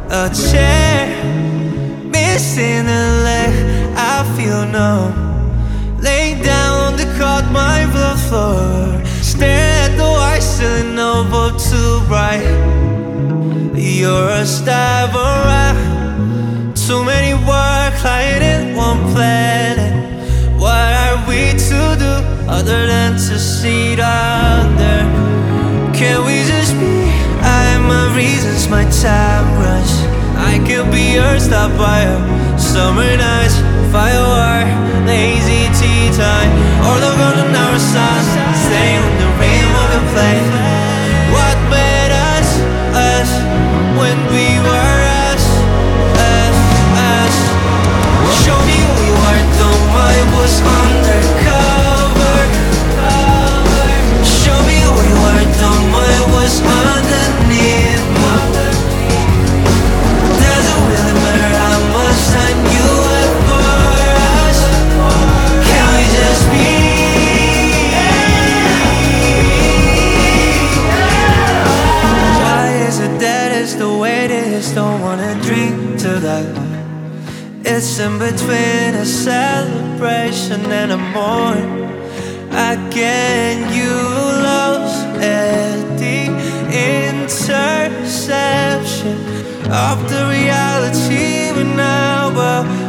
A chair, missing a leg, I feel numb. Lay down on the cold marble floor, stare at the white ceiling above too bright. You're a star around, too many work lying in one planet. What are we to do other than to sit under? Can we just be? I have my reasons, my time rush. I could be yours, stop by a summer nights, firework, lazy tea time, or the golden hour sun, stay on the rainbow and play. What made us, us, when we were us, us, us? Show me who you are, though I was undercover. Show me who you are, though I was underneath. Doesn't really matter how much time you have for us. Can we just be? Why is it that it's the way it is? Don't wanna drink to that. It's in between a celebration and a mourn. Again, you lost at the intersection of the reality, but now, well,